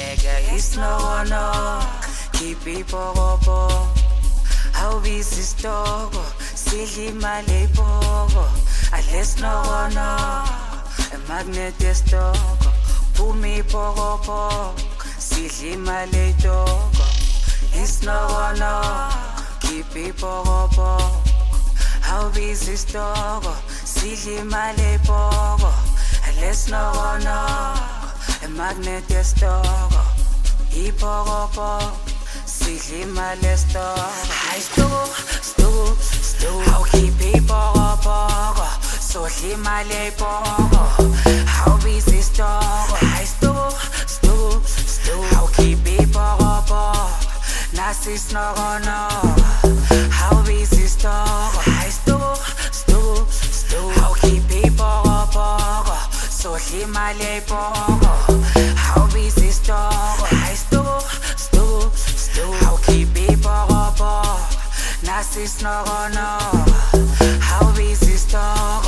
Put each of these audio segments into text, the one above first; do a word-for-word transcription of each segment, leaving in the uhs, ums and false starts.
Nigga, it's no no. Keep people up. How is this dog? Silly Malay Pogo. Unless no no. A magnet is dog. Pumi Pogo. Silly Malay dog. It's no no. Keep people up. How is this dog? Silly Malay Pogo. Unless no no. A magnet is dog. Ipogo. Silly Malay dog. I stu, stu, stu. How keep people up? So he Malay Pogo. How is this dog? I stu, stu, stu. How keep people up? Nasis no no. How is this dog? I stu, stu, stu. How keep people up? So he Malay Pogo. How is this dog? I stu, stu, stu. How keep people up? Nasis no no. How is this dog?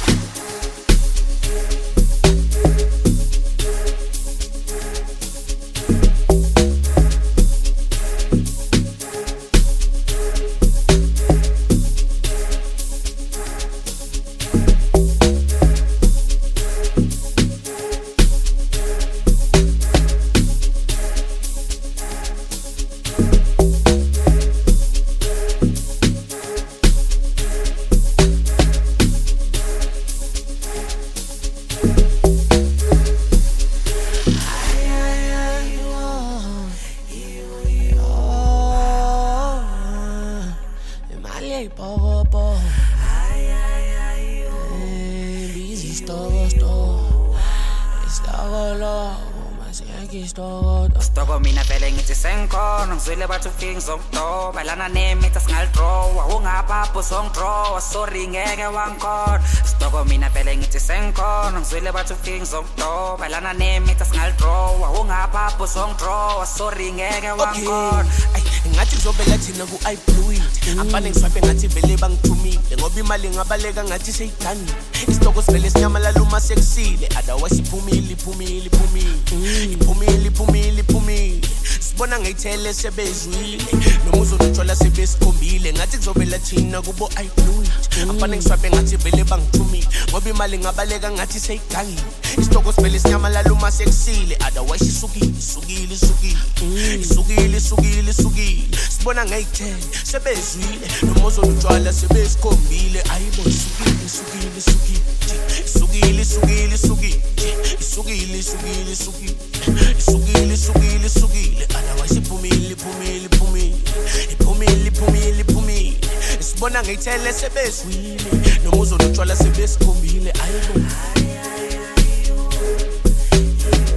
Stoko mina vele ngithi sengikhona ngizwile bathu things zokudoba lana name ithi singalidraw ungapapho songdraw sorry ngeke wangikhona Stoko mina vele ngithi sengikhona ngizwile bathu things zokudoba lana name ithi singalidraw ungapapho songdraw sorry ngeke wangikhona ngathi kuzobela thina ku I blew it abane ngisaphe ngathi vele bangithumile ngoba imali ngabaleka ngathi seyidangile isitoko sivele sinyamalala uma sekusile otherwise iphumile iphumile iphumile iphumile iphumile iphumile sibona ngayithele sebezwile noma uzothola sebesikhombile ngathi kuzobela thina kubo I blew it abane ngisaphe ngathi vele bangithumile ngoba imali ngabaleka ngathi seyidangile isitoko sivele sinyamalala uma sekusile otherwise isukile isukile isukile isukile isukile isukile sibona ngayithele sebezwile noma uzothola sebesikhombile ayibo isukile isukile isukile isukile isukile isukile isukile isukile isukile isukile isukile isukile otherwise iphumile iphumile iphumile iphumile iphumile iphumile sibona ngayithele sebezwile noma uzothola sebesikhombile ayibo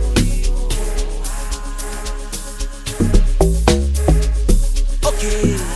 okay